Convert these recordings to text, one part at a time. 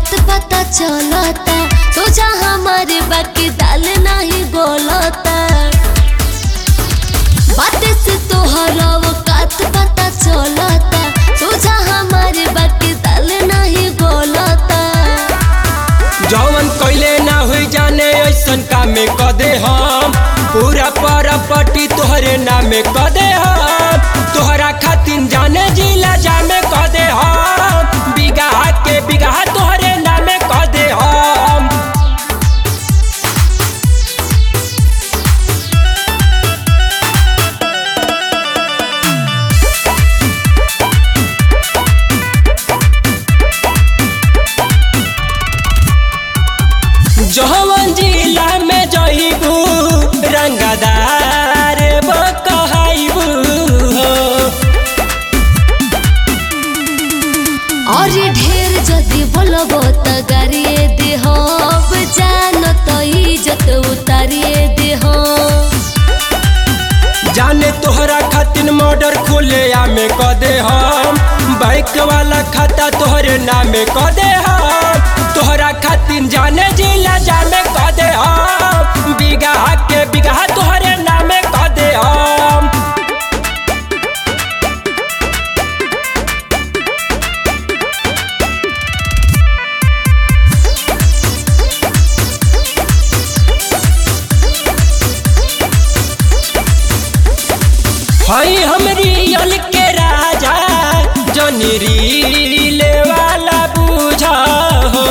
बात पता चलता सोचा हमारे बाकी दाल नहीं बोलता बातें से तोहरा औकात पता चलता सोचा हमारे बाकी दाल नहीं बोलता जवन कइले ना हुई जाने ऐसन काम में कदे हम पूरा प्रॉपर्टी तोहरे नाम में कदे हम तोहरा खातिर जाने जिला जामे कदे हम बिगहा के बिगहा तोहरे नाम में कदे हम जवन जिला में जइबू रंगदार कहइबू और ढेर जदी बोलबो त गारिए देहब जान त इज्जत उतारिए देहब जाने तोहरा खातिर मर्डर खोले आमे कदे हम बाइक वाला खाता तोहरे नाम में कदे हम तोहरा खातिर जाने जिला जामे कदे हम बिगहा के बिगहा तोहरे नाम में कदे हम हई हमरी यल के राजा जनी ले वाला बुझा हो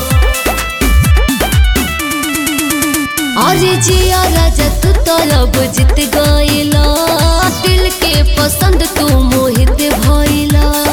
और जिया राजा तू तो अब जीत गइला दिल के पसंद तू मोहित भइला